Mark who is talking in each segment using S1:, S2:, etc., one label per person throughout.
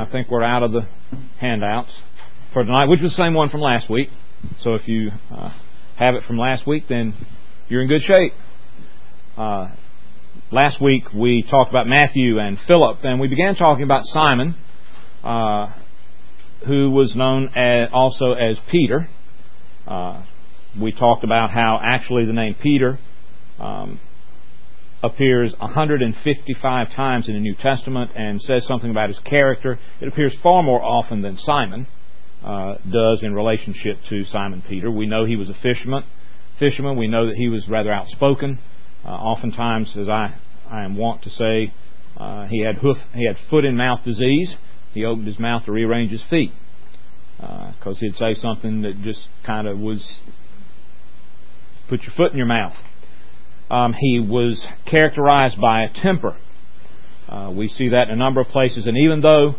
S1: I think we're out of the handouts for tonight, which was the same one from last week. So if you have it from last week, then you're in good shape. Last week we talked about Matthew and Philip, and we began talking about Simon, who was known also as Peter. We talked about how actually the name Peter appears 155 times in the New Testament and says something about his character. It appears far more often than Simon does in relationship to Simon Peter. We know he was a fisherman. We know that he was rather outspoken. Oftentimes, as I am wont to say, he had foot and mouth disease. He opened his mouth to rearrange his feet because he'd say something that just kind of was put your foot in your mouth. He was characterized by a temper. We see that in a number of places, and even though,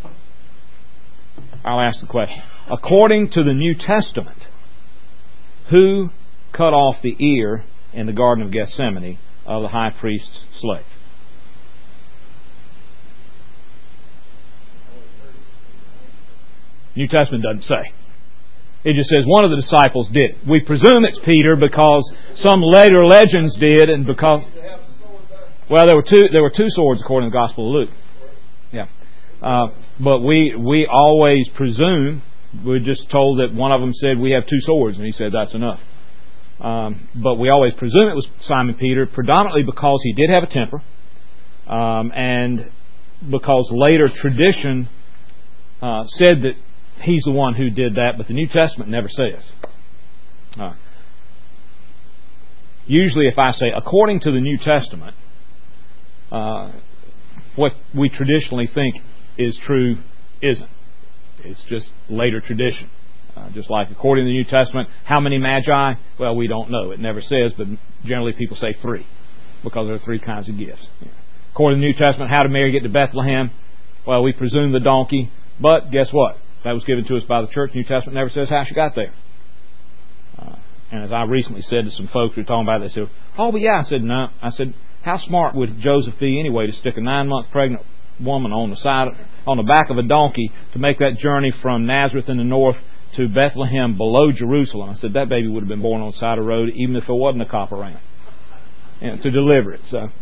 S1: I'll ask the question, according to the New Testament, who cut off the ear in the Garden of Gethsemane of the high priest's slave? New Testament doesn't say. It just says one of the disciples did. We presume it's Peter because some later legends did, and because there were two swords according to the Gospel of Luke. Yeah, but we always presume. We're just told that one of them said we have two swords, and he said that's enough. But we always presume it was Simon Peter, predominantly because he did have a temper, and because later tradition said that he's the one who did that, but the New Testament never says. Usually if I say, according to the New Testament, what we traditionally think is true isn't. It's just later tradition. Just like according to the New Testament, how many magi? Well, we don't know. It never says, but generally people say 3, because there are 3 kinds of gifts. According to the New Testament, how did Mary get to Bethlehem? Well, we presume the donkey, but guess what? That was given to us by the church. New Testament never says how she got there. And as I recently said to some folks who were talking about it, they said, oh, but yeah. I said, no. I said, how smart would Joseph be anyway to stick a 9-month pregnant woman on the back of a donkey to make that journey from Nazareth in the north to Bethlehem below Jerusalem? I said, that baby would have been born on the side of the road even if there wasn't a cop around to deliver it. So,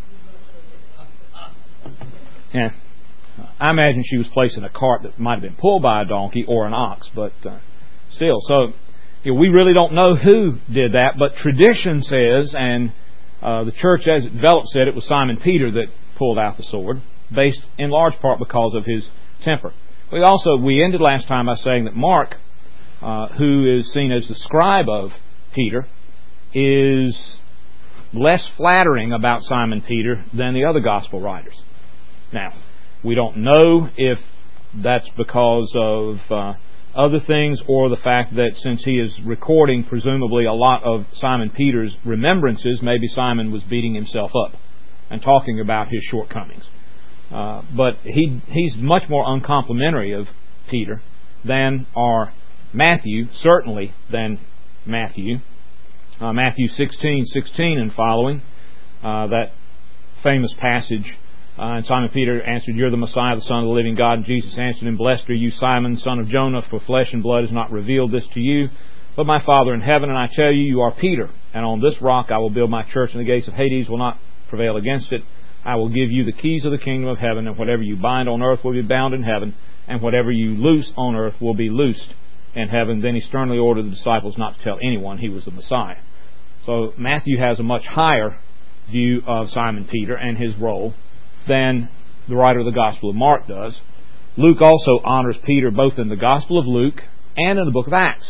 S1: yeah. I imagine she was placed in a cart that might have been pulled by a donkey or an ox, but still. So we really don't know who did that, but tradition says, and the church as it developed said it was Simon Peter that pulled out the sword, based in large part because of his temper. We ended last time by saying that Mark, who is seen as the scribe of Peter, is less flattering about Simon Peter than the other gospel writers. Now, we don't know if that's because of other things or the fact that since he is recording presumably a lot of Simon Peter's remembrances, maybe Simon was beating himself up and talking about his shortcomings. But he's much more uncomplimentary of Peter than are Matthew, certainly than Matthew. Matthew 16:16 and following, that famous passage. And Simon Peter answered, you're the Messiah, the Son of the living God. And Jesus answered him, blessed are you, Simon, son of Jonah, for flesh and blood has not revealed this to you, but my Father in heaven. And I tell you, you are Peter, and on this rock I will build my church, and the gates of Hades will not prevail against it. I will give you the keys of the kingdom of heaven, and whatever you bind on earth will be bound in heaven, and whatever you loose on earth will be loosed in heaven. Then he sternly ordered the disciples not to tell anyone he was the Messiah. So Matthew has a much higher view of Simon Peter and his role than the writer of the Gospel of Mark does. Luke also honors Peter both in the Gospel of Luke and in the book of Acts,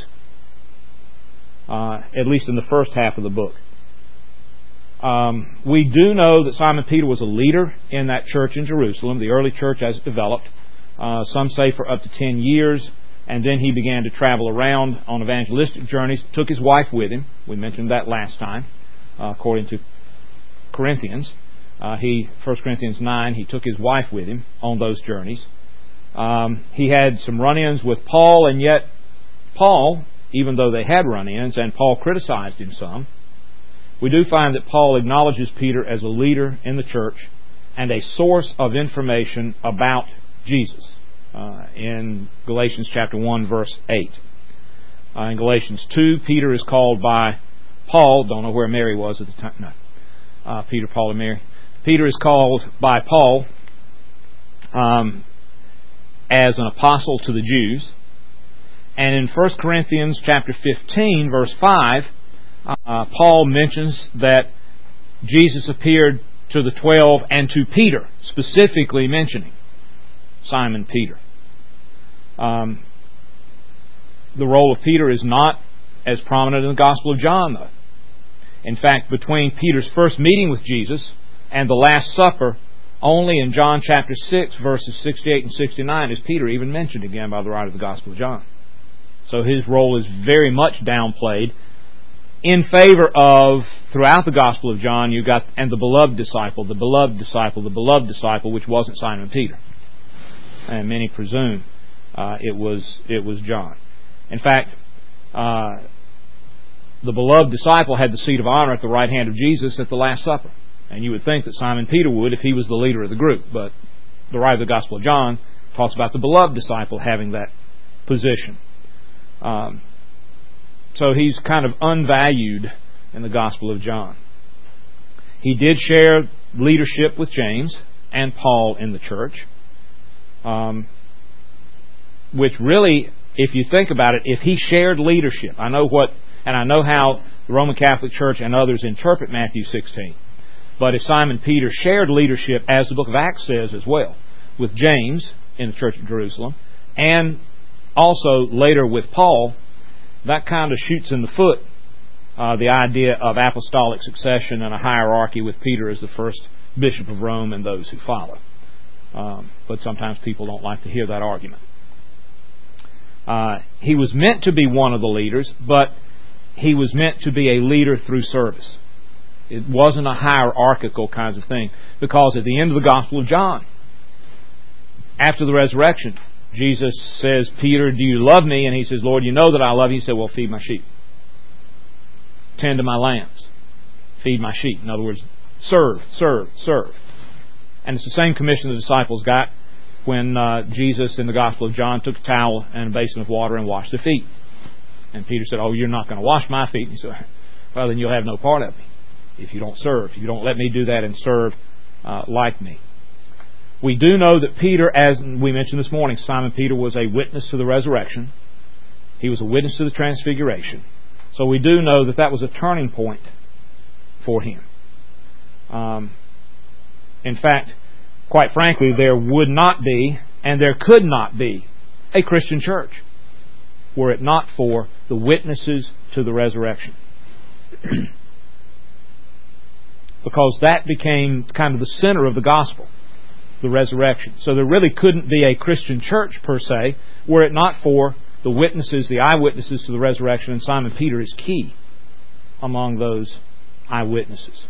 S1: at least in the first half of the book. We do know that Simon Peter was a leader in that church in Jerusalem, the early church as it developed. Some say for up to 10 years, and then he began to travel around on evangelistic journeys, took his wife with him. We mentioned that last time, according to Corinthians. 1 Corinthians 9, he took his wife with him on those journeys. He had some run-ins with Paul, and yet Paul, even though they had run-ins, and Paul criticized him some, we do find that Paul acknowledges Peter as a leader in the church and a source of information about Jesus. in Galatians chapter 1, verse 8. In Galatians 2, Peter is called by Paul. Don't know where Mary was at the time. No. Peter, Paul, and Mary. Peter is called by Paul as an apostle to the Jews. And in 1 Corinthians chapter 15, verse 5, Paul mentions that Jesus appeared to the 12 and to Peter, specifically mentioning Simon Peter. The role of Peter is not as prominent in the Gospel of John, though. In fact, between Peter's first meeting with Jesus and the Last Supper, only in John chapter 6, verses 68 and 69 is Peter even mentioned again by the writer of the Gospel of John. So his role is very much downplayed in favor of, throughout the Gospel of John, you got, and the beloved disciple, the beloved disciple, the beloved disciple, which wasn't Simon Peter. And many presume it was John. In fact, the beloved disciple had the seat of honor at the right hand of Jesus at the Last Supper. And you would think that Simon Peter would if he was the leader of the group. But the writer of the Gospel of John talks about the beloved disciple having that position. So he's kind of unvalued in the Gospel of John. He did share leadership with James and Paul in the church. Which really, if you think about it, if he shared leadership, I know how the Roman Catholic Church and others interpret Matthew 16. But if Simon Peter shared leadership, as the book of Acts says as well, with James in the Church of Jerusalem, and also later with Paul, that kind of shoots in the foot the idea of apostolic succession and a hierarchy with Peter as the first bishop of Rome and those who follow. But sometimes people don't like to hear that argument. He was meant to be one of the leaders, but he was meant to be a leader through service. It wasn't a hierarchical kind of thing, because at the end of the Gospel of John, after the resurrection, Jesus says, Peter, do you love me? And he says, Lord, you know that I love you. He said, well, feed my sheep. Tend to my lambs. Feed my sheep. In other words, serve, serve, serve. And it's the same commission the disciples got when Jesus in the Gospel of John took a towel and a basin of water and washed their feet. And Peter said, oh, you're not going to wash my feet. And he said, well, then you'll have no part of me if you don't serve. If you don't let me do that and serve like me. We do know that Peter, as we mentioned this morning, Simon Peter was a witness to the resurrection. He was a witness to the transfiguration. So we do know that that was a turning point for him. In fact, quite frankly, there would not be, and there could not be, a Christian church were it not for the witnesses to the resurrection. Because that became kind of the center of the gospel, the resurrection. So there really couldn't be a Christian church per se were it not for the witnesses, the eyewitnesses to the resurrection, and Simon Peter is key among those eyewitnesses.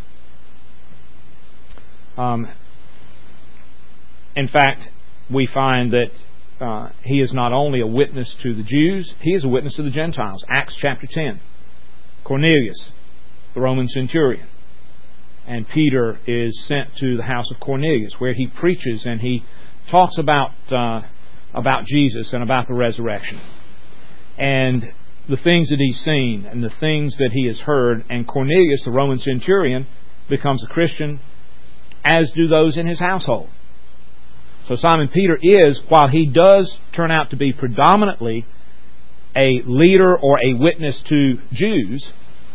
S1: In fact, we find that he is not only a witness to the Jews, he is a witness to the Gentiles. Acts chapter 10. Cornelius, the Roman centurion. And Peter is sent to the house of Cornelius, where he preaches and he talks about Jesus and about the resurrection. And the things that he's seen and the things that he has heard. And Cornelius, the Roman centurion, becomes a Christian, as do those in his household. So Simon Peter is, while he does turn out to be predominantly a leader or a witness to Jews,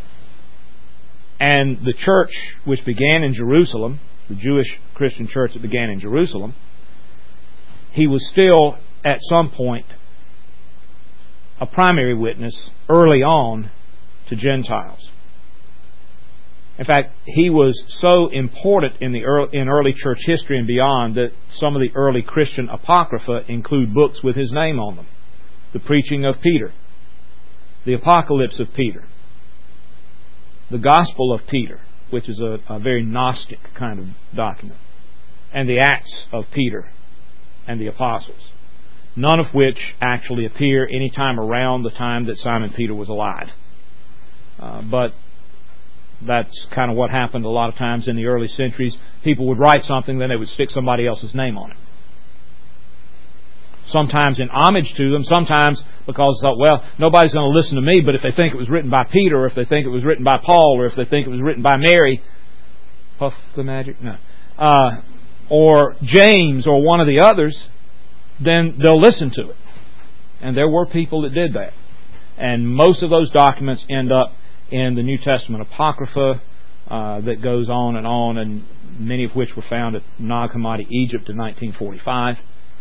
S1: and the church which began in Jerusalem, the Jewish Christian church that began in Jerusalem, he was still, at some point, a primary witness early on to Gentiles. In fact, he was so important in early church history and beyond that some of the early Christian apocrypha include books with his name on them. The Preaching of Peter, the Apocalypse of Peter, the Gospel of Peter, which is a very Gnostic kind of document, and the Acts of Peter and the Apostles, none of which actually appear any time around the time that Simon Peter was alive. But that's kind of what happened a lot of times in the early centuries. People would write something, then they would stick somebody else's name on it. sometimes in homage to them, sometimes because they thought, well, nobody's going to listen to me, but if they think it was written by Peter, or if they think it was written by Paul, or if they think it was written by Mary, Puff the Magic, no, or James, or one of the others, then they'll listen to it. And there were people that did that. And most of those documents end up in the New Testament Apocrypha that goes on, and many of which were found at Nag Hammadi, Egypt in 1945.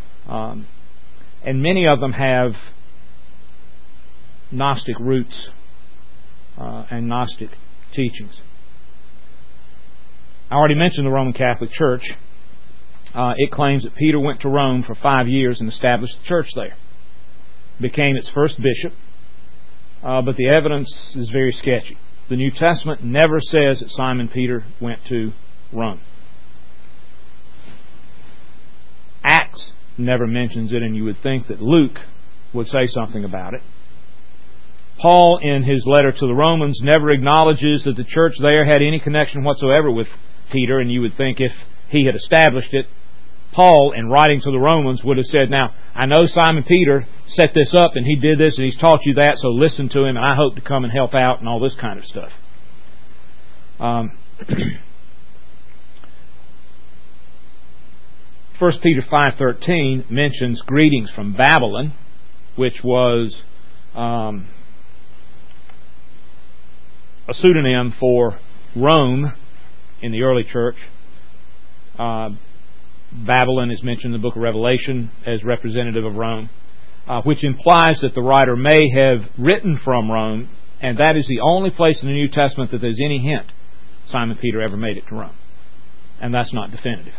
S1: And many of them have Gnostic roots and Gnostic teachings. I already mentioned the Roman Catholic Church. It claims that Peter went to Rome for 5 years and established the church there. Became its first bishop. But the evidence is very sketchy. The New Testament never says that Simon Peter went to Rome. Acts never mentions it, and you would think that Luke would say something about it. Paul, in his letter to the Romans, never acknowledges that the church there had any connection whatsoever with Peter, and you would think if he had established it, Paul, in writing to the Romans, would have said, now, I know Simon Peter set this up, and he did this, and he's taught you that, so listen to him, and I hope to come and help out, and all this kind of stuff. 1 Peter 5:13 mentions greetings from Babylon, which was a pseudonym for Rome in the early church. Babylon is mentioned in the book of Revelation as representative of Rome, which implies that the writer may have written from Rome, and that is the only place in the New Testament that there's any hint Simon Peter ever made it to Rome. And that's not definitive.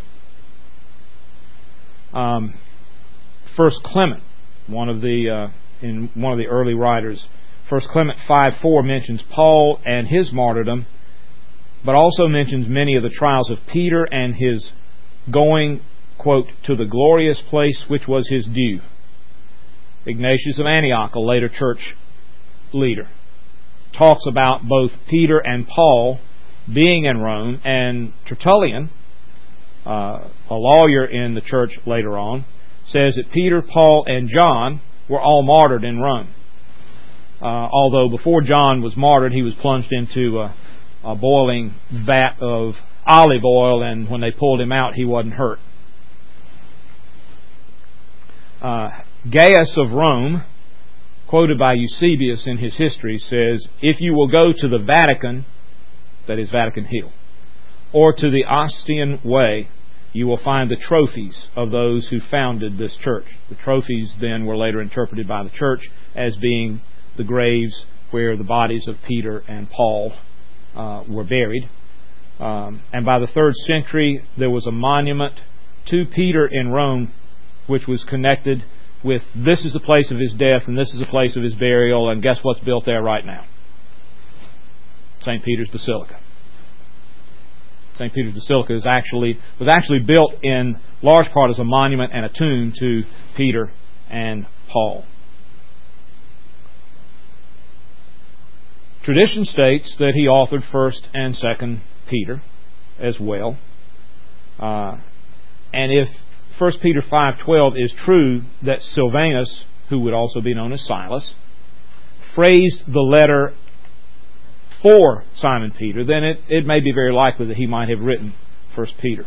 S1: First Clement, in one of the early writers, First Clement 5:4 mentions Paul and his martyrdom, but also mentions many of the trials of Peter and his going, quote, to the glorious place which was his due. Ignatius of Antioch, a later church leader, talks about both Peter and Paul being in Rome, and Tertullian, a lawyer in the church later on, says that Peter, Paul, and John were all martyred in Rome. Although before John was martyred, he was plunged into a boiling vat of olive oil, and when they pulled him out, he wasn't hurt. Gaius of Rome, quoted by Eusebius in his history, says, if you will go to the Vatican, that is Vatican Hill, or to the Ostian Way, you will find the trophies of those who founded this church. The trophies then were later interpreted by the church as being the graves where the bodies of Peter and Paul were buried. And by the 3rd century, there was a monument to Peter in Rome, which was connected with, this is the place of his death, and this is the place of his burial, and guess what's built there right now? St. Peter's Basilica. St. Peter's Basilica was actually built in large part as a monument and a tomb to Peter and Paul. Tradition states that he authored 1st and 2nd Peter as well. And if 1 Peter 5:12 is true, that Silvanus, who would also be known as Silas, phrased the letter for Simon Peter, then it may be very likely that he might have written 1 Peter.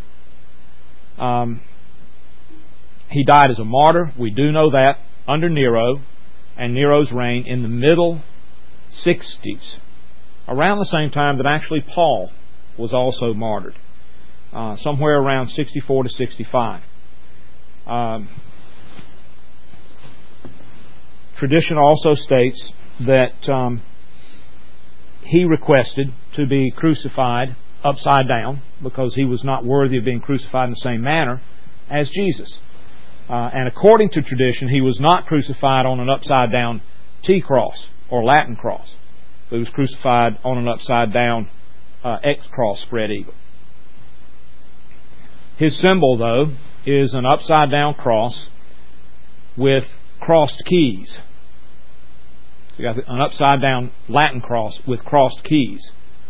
S1: He died as a martyr. We do know that under Nero and Nero's reign in the middle 60s, around the same time that actually Paul was also martyred, somewhere around 64 to 65. Tradition also states that he requested to be crucified upside down because he was not worthy of being crucified in the same manner as Jesus. And according to tradition, he was not crucified on an upside down T-cross or Latin cross. He was crucified on an upside down X-cross spread eagle. His symbol, though, is an upside down cross with crossed keys. So you got an upside down Latin cross with crossed keys.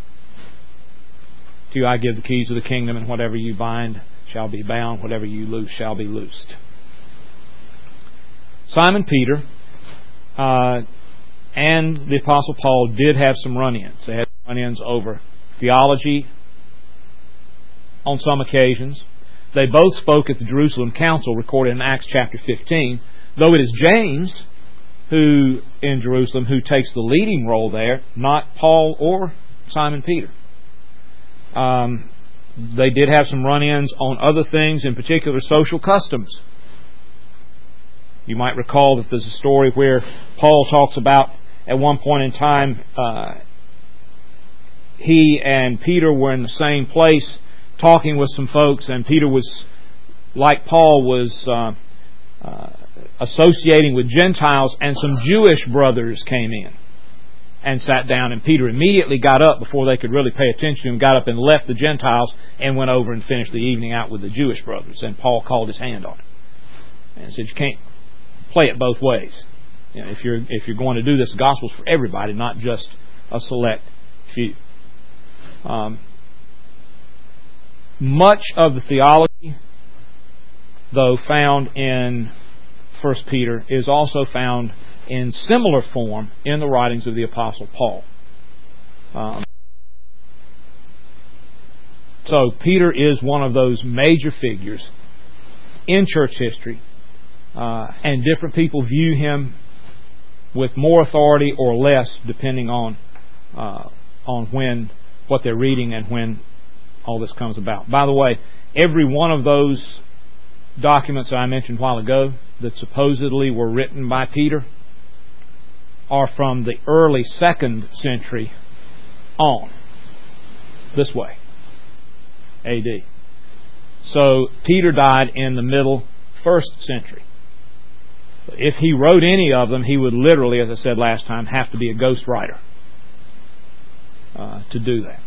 S1: To you I give the keys of the kingdom, and whatever you bind shall be bound, whatever you loose shall be loosed. Simon Peter and the Apostle Paul did have some run-ins. They had run-ins over theology on some occasions. They both spoke at the Jerusalem Council, recorded in Acts chapter 15, though it is James who, in Jerusalem, who takes the leading role there, not Paul or Simon Peter. They did have some run-ins on other things, in particular social customs. You might recall that there's a story where Paul talks about, at one point in time, he and Peter were in the same place talking with some folks, and Peter was, like Paul, was associating with Gentiles, and some Jewish brothers came in and sat down, and Peter immediately got up before they could really pay attention to him, got up and left the Gentiles and went over and finished the evening out with the Jewish brothers. And Paul called his hand on it and said, you can't play it both ways. You know, if you're going to do this, the gospel's for everybody, not just a select few. Much of the theology, though, found in 1 Peter is also found in similar form in the writings of the Apostle Paul. So Peter is one of those major figures in church history, and different people view him with more authority or less, depending on when what they're reading and when all this comes about. By the way, every one of those documents that I mentioned a while ago that supposedly were written by Peter are from the early 2nd century on, this way, A.D. So Peter died in the middle 1st century. If he wrote any of them, he would literally, as I said last time, have to be a ghost writer to do that.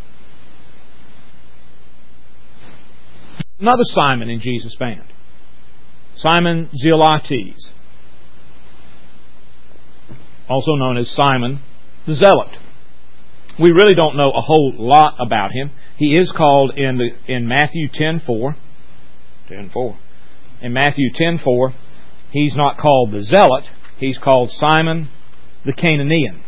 S1: Another Simon in Jesus' band, Simon Zelotes, also known as Simon the Zealot. We really don't know a whole lot about him. He is called in Matthew 10:4. In Matthew 10:4, he's not called the Zealot. He's called Simon the Cananean.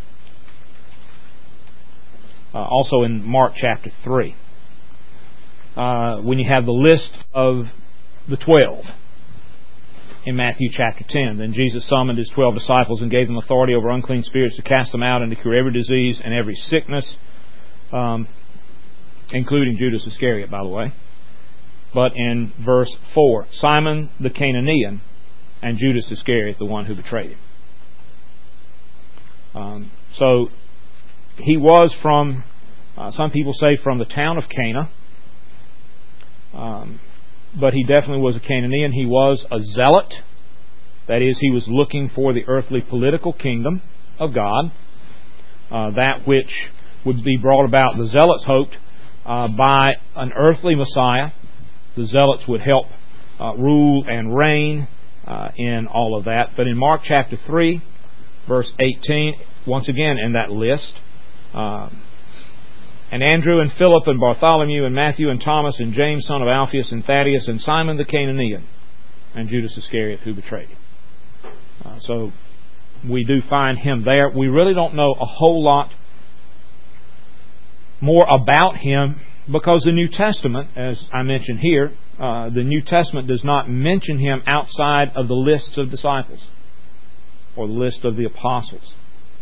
S1: Also in Mark chapter 3. When you have the list of the 12 in Matthew chapter 10. Then Jesus summoned His 12 disciples and gave them authority over unclean spirits to cast them out and to cure every disease and every sickness, including Judas Iscariot, by the way. But in verse 4, Simon the Cananean and Judas Iscariot, the one who betrayed him. So he was from, some people say from the town of Cana. But he definitely was a Cananean. He was a zealot. That is, he was looking for the earthly political kingdom of God. That which would be brought about, the zealots hoped, by an earthly Messiah. The zealots would help rule and reign in all of that. But in Mark chapter 3, verse 18, once again in that list, and Andrew and Philip and Bartholomew and Matthew and Thomas and James son of Alphaeus and Thaddeus and Simon the Cananean and Judas Iscariot who betrayed him. So we do find him there. We really don't know a whole lot more about him because the New Testament, as I mentioned here, the New Testament does not mention him outside of the lists of disciples or the list of the apostles.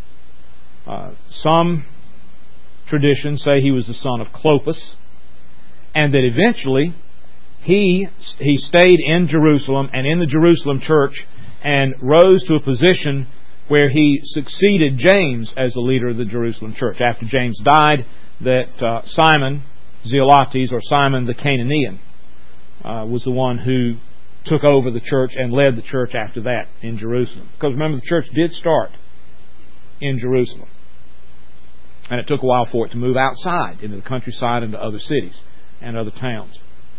S1: Some traditions say he was the son of Clopas, and that eventually he stayed in Jerusalem and in the Jerusalem church and rose to a position where he succeeded James as the leader of the Jerusalem church. After James died, that Simon Zelotes, or Simon the Cananean, was the one who took over the church and led the church after that in Jerusalem. Because remember, the church did start in Jerusalem. And it took a while for it to move outside, into the countryside, into other cities and other towns.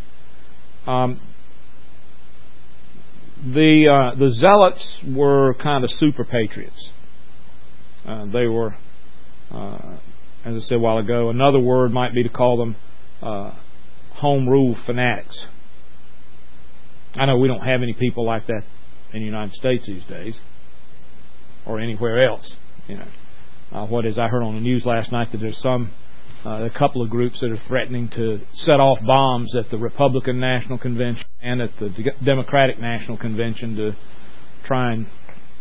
S1: The Zealots were kind of super patriots. They were, as I said a while ago, another word might be to call them home rule fanatics. I know we don't have any people like that in the United States these days, or anywhere else. What is I heard on the news last night that there's a couple of groups that are threatening to set off bombs at the Republican National Convention and at the Democratic National Convention to try and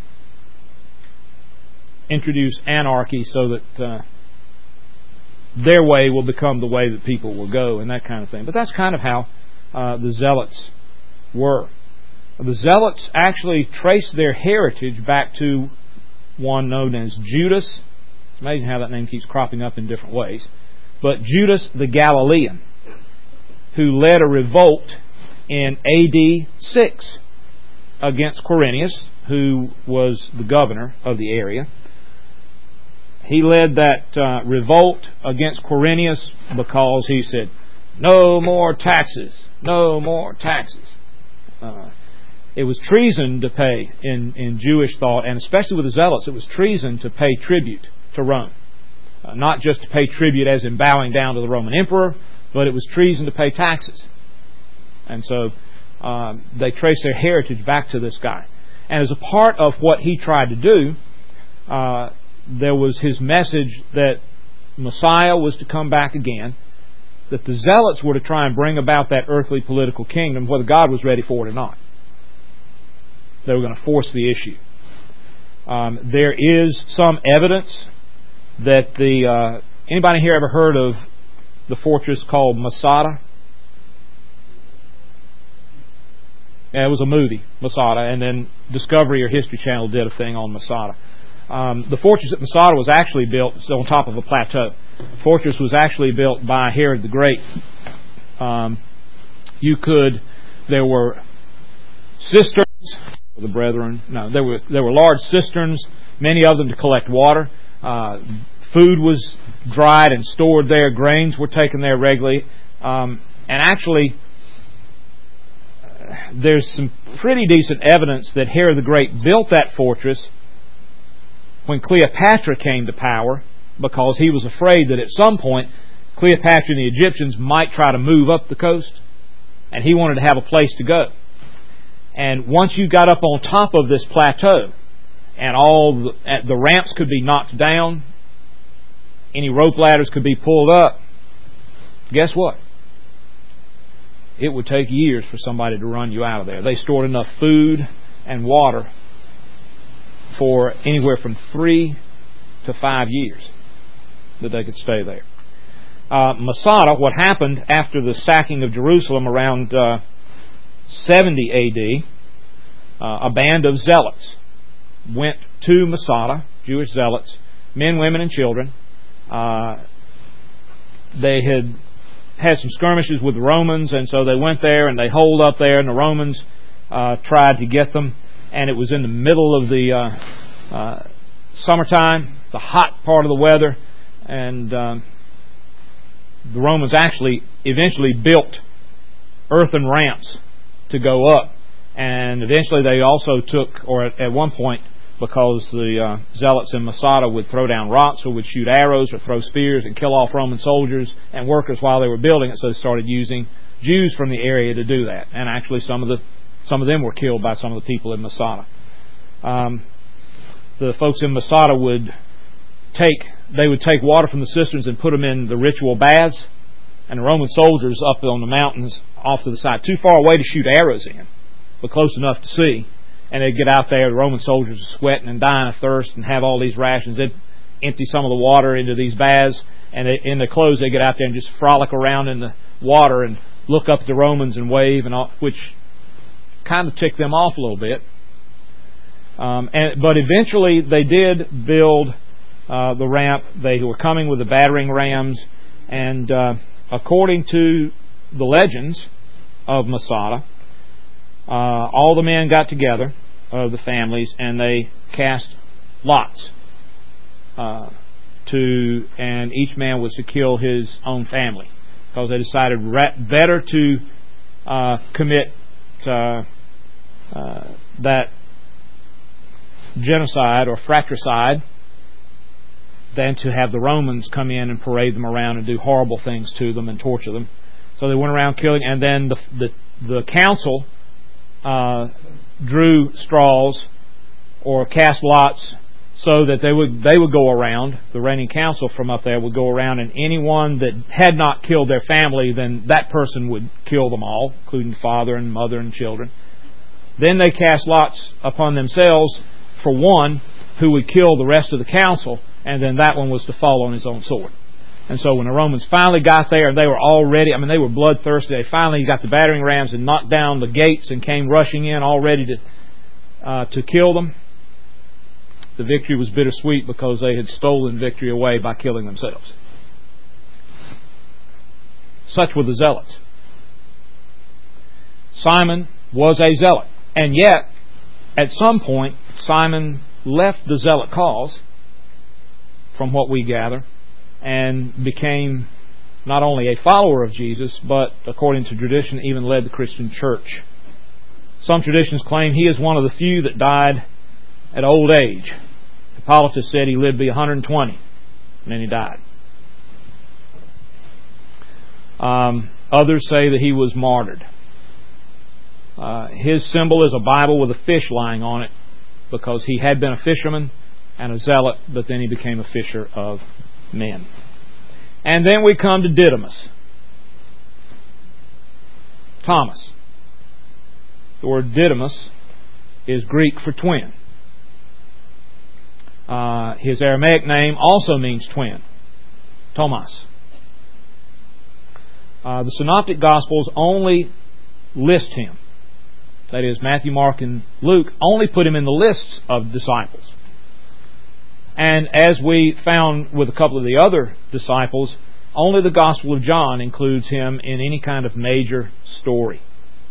S1: introduce anarchy so that their way will become the way that people will go, and that kind of thing. But that's kind of how the Zealots were. The Zealots actually traced their heritage back to one known as Judas. It's amazing how that name keeps cropping up in different ways. But Judas the Galilean, who led a revolt in AD 6 against Quirinius, who was the governor of the area. He led that revolt against Quirinius because he said, "No more taxes, no more taxes." It was treason to pay in Jewish thought, and especially with the Zealots, it was treason to pay tribute to Rome. Not just to pay tribute as in bowing down to the Roman emperor, but it was treason to pay taxes. And so they trace their heritage back to this guy. And as a part of what he tried to do, there was his message that Messiah was to come back again, that the Zealots were to try and bring about that earthly political kingdom, whether God was ready for it or not. They were going to force the issue. There is some evidence that anybody here ever heard of the fortress called Masada? Yeah, it was a movie, Masada, and then Discovery or History Channel did a thing on Masada. The fortress at Masada was actually built on top of a plateau. The fortress was actually built by Herod the Great. There were cisterns for the brethren. No, there were large cisterns, many of them to collect water. Food was dried and stored there. Grains were taken there regularly. And actually, there's some pretty decent evidence that Herod the Great built that fortress when Cleopatra came to power, because he was afraid that at some point Cleopatra and the Egyptians might try to move up the coast, and he wanted to have a place to go. And once you got up on top of this plateau, and all the ramps could be knocked down, any rope ladders could be pulled up, guess what? It would take years for somebody to run you out of there. They stored enough food and water for anywhere from 3 to 5 years that they could stay there. Masada, what happened after the sacking of Jerusalem around 70 AD, a band of zealots went to Masada, Jewish zealots, men, women, and children. They had some skirmishes with the Romans, and so they went there and they holed up there, and the Romans tried to get them. And it was in the middle of the summertime, the hot part of the weather, and the Romans actually eventually built earthen ramps to go up. And eventually they also took, or at one point, because the zealots in Masada would throw down rocks or would shoot arrows or throw spears and kill off Roman soldiers and workers while they were building it, so they started using Jews from the area to do that. And actually some of them were killed by some of the people in Masada. The folks in Masada would take water from the cisterns and put them in the ritual baths, and the Roman soldiers up on the mountains off to the side, too far away to shoot arrows in, but close enough to see. And they'd get out there, the Roman soldiers are sweating and dying of thirst and have all these rations. They'd empty some of the water into these baths, and in their clothes they'd get out there and just frolic around in the water and look up at the Romans and wave, and all, which kind of ticked them off a little bit. But eventually they did build the ramp. They were coming with the battering rams, and according to the legends of Masada, all the men got together of the families and they cast lots and each man was to kill his own family, because they decided better to commit that genocide or fratricide than to have the Romans come in and parade them around and do horrible things to them and torture them. So they went around killing, and then the council drew straws or cast lots so that they would go around, the reigning council from up there would go around, and anyone that had not killed their family, then that person would kill them all, including father and mother and children. Then they cast lots upon themselves for one who would kill the rest of the council, and then that one was to fall on his own sword. And so when the Romans finally got there, and they were already, they were bloodthirsty, they finally got the battering rams and knocked down the gates and came rushing in all ready to kill them. The victory was bittersweet because they had stolen victory away by killing themselves. Such were the zealots. Simon was a zealot. And yet, at some point, Simon left the zealot cause, from what we gather, and became not only a follower of Jesus, but, according to tradition, even led the Christian church. Some traditions claim he is one of the few that died at old age. Hippolytus said he lived to be 120, and then he died. Others say that he was martyred. His symbol is a Bible with a fish lying on it, because he had been a fisherman and a zealot, but then he became a fisher of men. And then we come to Didymus. Thomas. The word Didymus is Greek for twin. His Aramaic name also means twin. Thomas. The Synoptic Gospels only list him. That is, Matthew, Mark, and Luke only put him in the lists of disciples. And as we found with a couple of the other disciples, only the Gospel of John includes him in any kind of major story.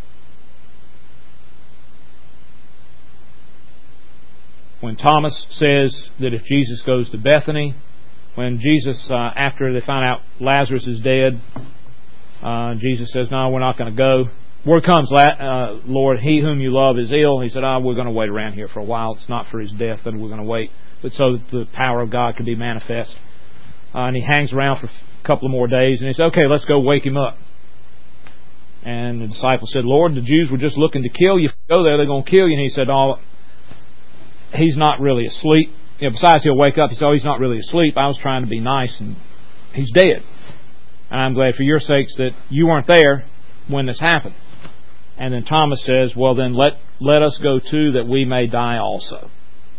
S1: When Thomas says that if Jesus goes to Bethany, when Jesus, after they find out Lazarus is dead, Jesus says, "No, we're not going to go." Word comes, "Lord, he whom you love is ill." He said, "We're going to wait around here for a while. It's not for his death that we're going to wait, but so that the power of God can be manifest." And he hangs around for a couple of more days, and he said, "Okay, let's go wake him up." And the disciples said, "Lord, the Jews were just looking to kill you. If you go there, they're going to kill you." And he said, "Oh, he's not really asleep. Besides, he'll wake up." He said, "Oh, he's not really asleep. I was trying to be nice, and he's dead. And I'm glad for your sakes that you weren't there when this happened." And then Thomas says, "Well, then let us go too, that we may die also."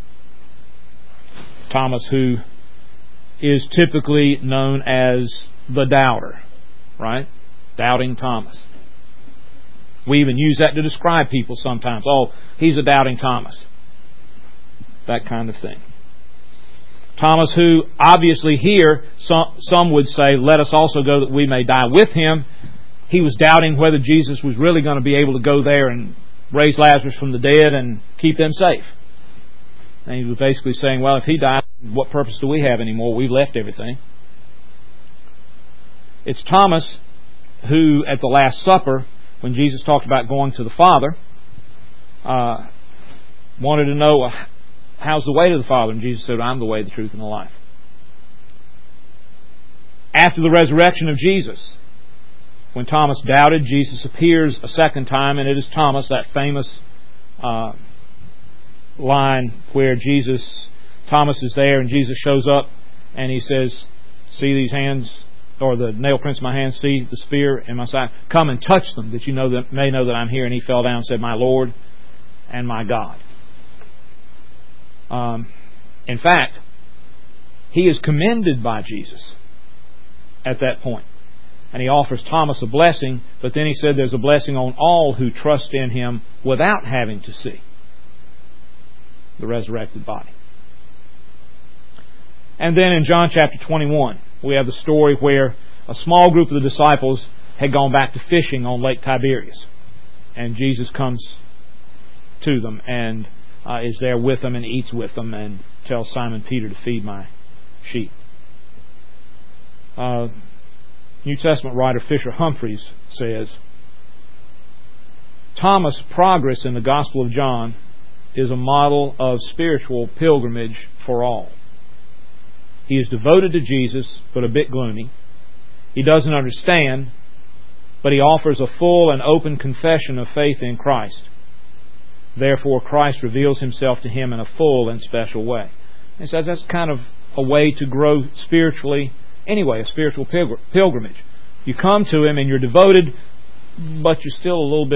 S1: Thomas, who is typically known as the doubter, right? Doubting Thomas. We even use that to describe people sometimes. "Oh, he's a doubting Thomas." That kind of thing. Thomas, who obviously here, some would say, "Let us also go that we may die with him." He was doubting whether Jesus was really going to be able to go there and raise Lazarus from the dead and keep them safe. And he was basically saying, well, if he died, what purpose do we have anymore? We've left everything. It's Thomas who, at the Last Supper, when Jesus talked about going to the Father, wanted to know, how's the way to the Father? And Jesus said, "I'm the way, the truth, and the life." After the resurrection of Jesus, when Thomas doubted, Jesus appears a second time, and it is Thomas, that famous line where Thomas is there, and Jesus shows up, and he says, "See these hands, or the nail prints in my hands, see the spear in my side. Come and touch them, that you may know that I'm here." And he fell down and said, "My Lord and my God." In fact, he is commended by Jesus at that point. And he offers Thomas a blessing, but then he said there's a blessing on all who trust in him without having to see the resurrected body. And then in John chapter 21, we have the story where a small group of the disciples had gone back to fishing on Lake Tiberias. And Jesus comes to them and is there with them and eats with them and tells Simon Peter to feed my sheep. New Testament writer Fisher Humphreys says, Thomas' progress in the Gospel of John is a model of spiritual pilgrimage for all. He is devoted to Jesus, but a bit gloomy. He doesn't understand, but he offers a full and open confession of faith in Christ. Therefore, Christ reveals Himself to him in a full and special way. And he says that's kind of a way to grow spiritually anyway, a spiritual pilgrimage. You come to Him and you're devoted, but you're still a little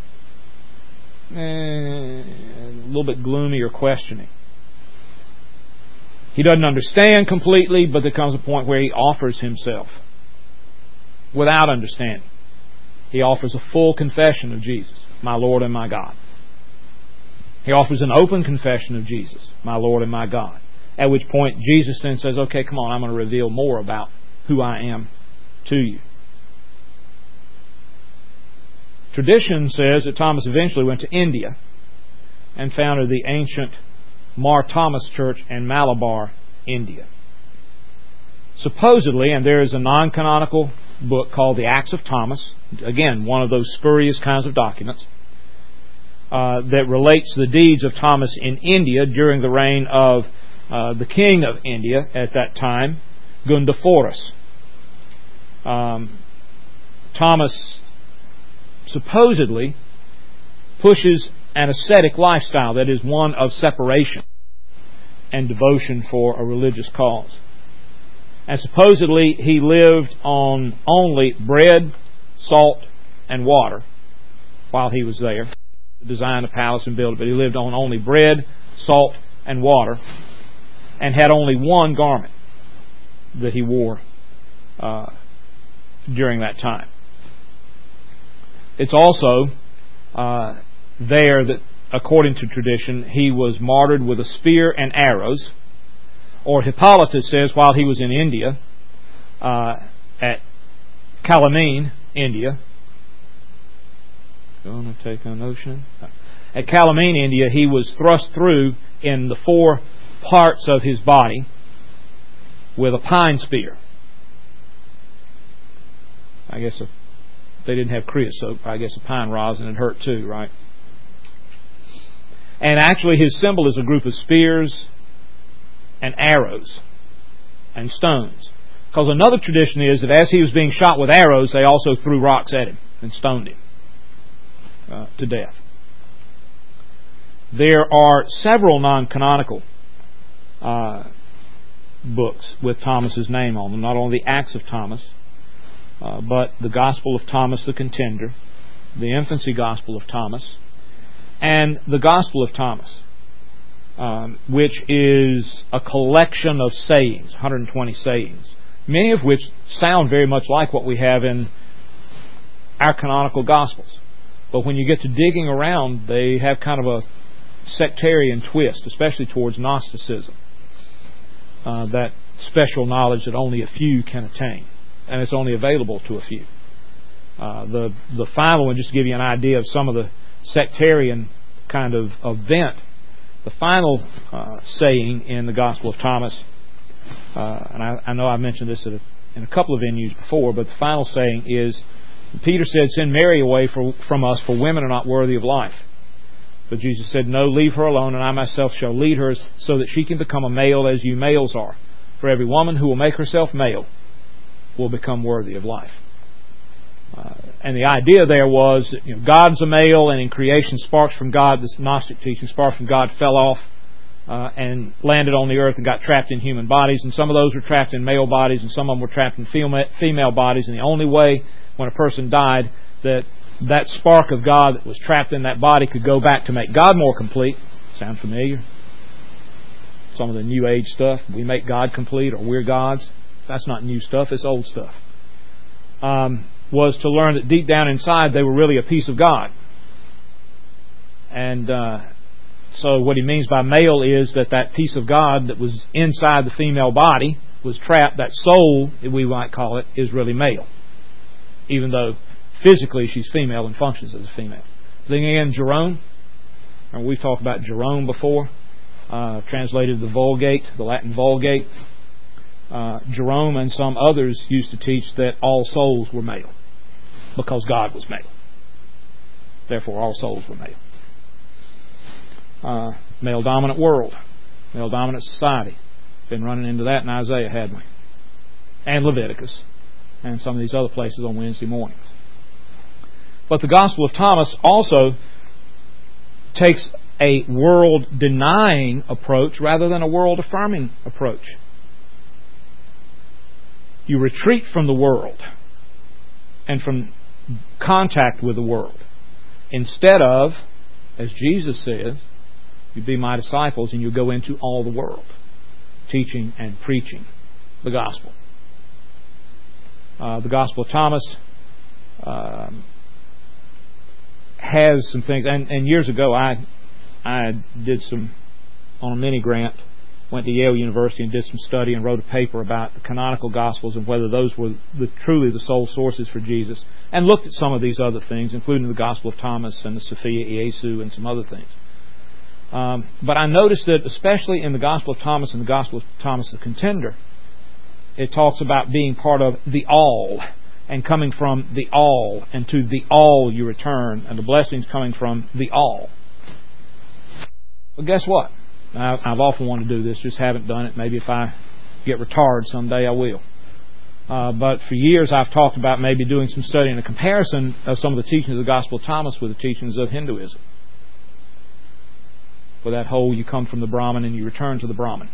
S1: bit gloomy or questioning. He doesn't understand completely, but there comes a point where He offers Himself without understanding. He offers a full confession of Jesus, my Lord and my God. He offers an open confession of Jesus, my Lord and my God. At which point Jesus then says, okay, come on, I'm going to reveal more about who I am to you. Tradition says that Thomas eventually went to India and founded the ancient Mar Thomas Church in Malabar, India. Supposedly, and there is a non-canonical book called the Acts of Thomas, again, one of those spurious kinds of documents, that relates the deeds of Thomas in India during the reign of the king of India at that time, Gundaforus. Thomas supposedly pushes an ascetic lifestyle, that is, one of separation and devotion for a religious cause. And supposedly he lived on only bread, salt, and water while he was there. He designed a palace and built it, but he lived on only bread, salt, and water, and had only one garment that he wore during that time. It's also there that, according to tradition, he was martyred with a spear and arrows. Or Hippolytus says, while he was in India, at Calamine, India. Going to take a notion. At Calamine, India, he was thrust through in the 4 parts of his body with a pine spear. I guess they didn't have creosote. I guess a pine rosin would hurt too, right? And actually his symbol is a group of spears and arrows and stones. Because another tradition is that as he was being shot with arrows, they also threw rocks at him and stoned him to death. There are several non-canonical books with Thomas's name on them. Not only the Acts of Thomas, but the Gospel of Thomas the Contender, the Infancy Gospel of Thomas, and the Gospel of Thomas, which is a collection of sayings, 120 sayings, many of which sound very much like what we have in our canonical Gospels. But when you get to digging around, they have kind of a sectarian twist, especially towards Gnosticism. That special knowledge that only a few can attain, and it's only available to a few. The final one, just to give you an idea of some of the sectarian kind of event, the final saying in the Gospel of Thomas, and I know I mentioned this in a couple of venues before, but the final saying is, Peter said, "Send Mary away from us, for women are not worthy of life." But Jesus said, "No, leave her alone, and I myself shall lead her, so that she can become a male as you males are. For every woman who will make herself male will become worthy of life." And the idea there was that, God's a male, and in creation sparks from God, this Gnostic teaching, sparks from God fell off and landed on the earth and got trapped in human bodies. And some of those were trapped in male bodies, and some of them were trapped in female bodies. And the only way, when a person died, that spark of God that was trapped in that body could go back to make God more complete. Sound familiar? Some of the New Age stuff. We make God complete, or we're gods. That's not new stuff. It's old stuff. Was to learn that deep down inside they were really a piece of God. And so what he means by male is that piece of God that was inside the female body was trapped. That soul, we might call it, is really male, even though physically she's female and functions as a female. Then again, Jerome, and we've talked about Jerome before, translated the Vulgate, the Latin Vulgate. Jerome and some others used to teach that all souls were male because God was male. Therefore, all souls were male. Male-dominant world, male-dominant society. Been running into that in Isaiah, hadn't we? And Leviticus, and some of these other places on Wednesday mornings. But the Gospel of Thomas also takes a world-denying approach rather than a world-affirming approach. You retreat from the world and from contact with the world, instead of, as Jesus says, you be my disciples and you go into all the world, teaching and preaching the gospel. The Gospel of Thomas has some things, and years ago I did some, on a mini grant, went to Yale University and did some study and wrote a paper about the canonical Gospels and whether those were truly the sole sources for Jesus, and looked at some of these other things, including the Gospel of Thomas and the Sophia Iesu and some other things. But I noticed that especially in the Gospel of Thomas and the Gospel of Thomas the Contender, it talks about being part of the all, and coming from the all, and to the all you return, and the blessings coming from the all. Well, guess what? I've often wanted to do this, just haven't done it. Maybe if I get retired someday I will. But for years I've talked about maybe doing some study and a comparison of some of the teachings of the Gospel of Thomas with the teachings of Hinduism. For that whole, you come from the Brahman and you return to the Brahman.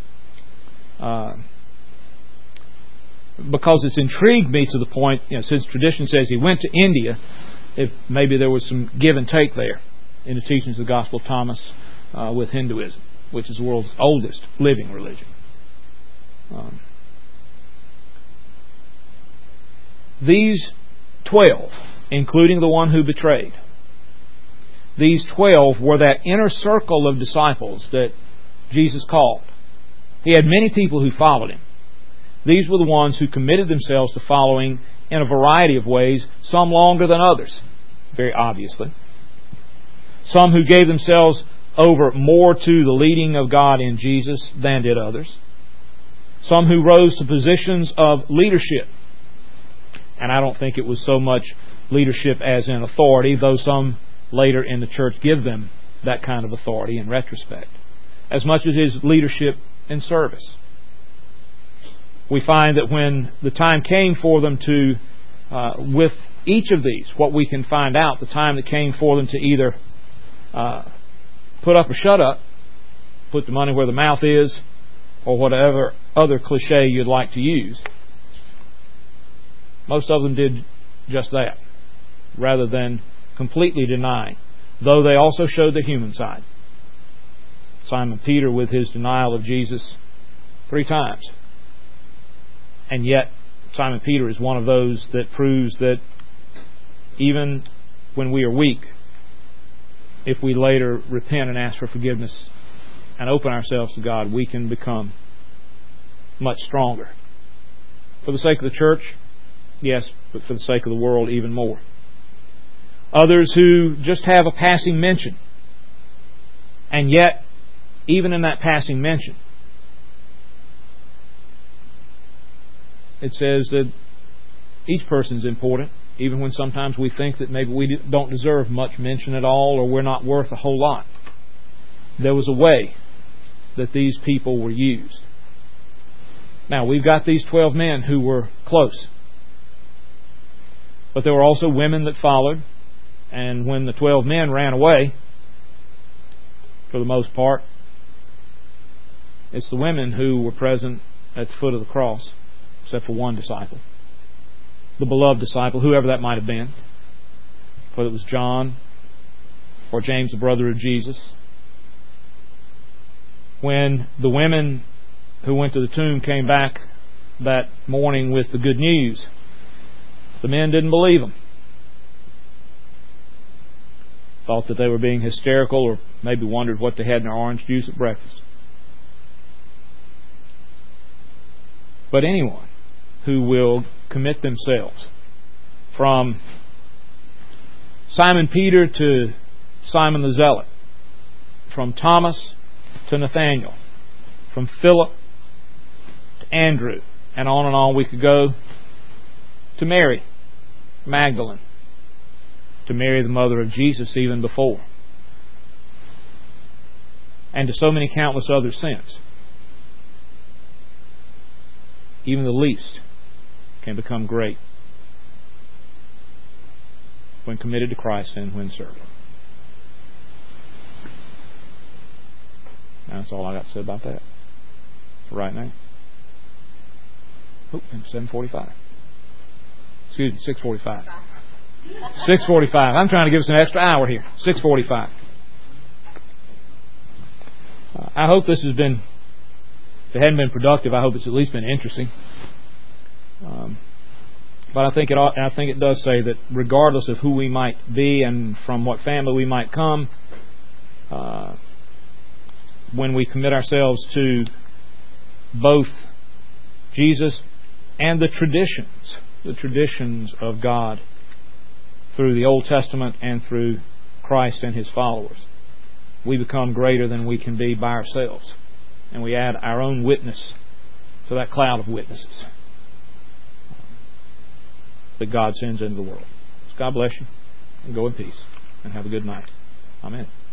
S1: Because it's intrigued me to the point, since tradition says he went to India, if maybe there was some give and take there in the teachings of the Gospel of Thomas with Hinduism, which is the world's oldest living religion. These 12, including the one who betrayed, these 12 were that inner circle of disciples that Jesus called. He had many people who followed Him. These were the ones who committed themselves to following in a variety of ways, some longer than others, very obviously. Some who gave themselves over more to the leading of God in Jesus than did others. Some who rose to positions of leadership. And I don't think it was so much leadership as in authority, though some later in the church give them that kind of authority in retrospect, as much as it is leadership in service. We find that when the time came for them to, with each of these, what we can find out, the time that came for them to either put up or shut up, put the money where the mouth is, or whatever other cliche you'd like to use, most of them did just that, rather than completely denying, though they also showed the human side. Simon Peter with his denial of Jesus 3 times. And yet, Simon Peter is one of those that proves that even when we are weak, if we later repent and ask for forgiveness and open ourselves to God, we can become much stronger. For the sake of the church, yes, but for the sake of the world, even more. Others who just have a passing mention. And yet, even in that passing mention, it says that each person's important, even when sometimes we think that maybe we don't deserve much mention at all, or we're not worth a whole lot. There was a way that these people were used. Now, we've got these 12 men who were close. But there were also women that followed, and when the 12 men ran away, for the most part, it's the women who were present at the foot of the cross, except for one disciple, the beloved disciple, whoever that might have been, whether it was John or James, the brother of Jesus. When the women who went to the tomb came back that morning with the good news, the men didn't believe them. Thought that they were being hysterical, or maybe wondered what they had in their orange juice at breakfast. But anyone who will commit themselves, from Simon Peter to Simon the Zealot, from Thomas to Nathaniel, from Philip to Andrew, and on we could go, to Mary Magdalene, to Mary the mother of Jesus even before, and to so many countless others since. Even the least can become great when committed to Christ and when served. That's all I got to say about that for right now. Oh, 7:45. Excuse me, 6:45. 6:45. I'm trying to give us an extra hour here. 6:45. I hope this has been, if it hadn't been productive, I hope it's at least been interesting. But I think it does say that regardless of who we might be and from what family we might come, when we commit ourselves to both Jesus and the traditions of God through the Old Testament and through Christ and His followers, we become greater than we can be by ourselves. And we add our own witness to that cloud of witnesses that God sends into the world. So God bless you, and go in peace, and have a good night. Amen.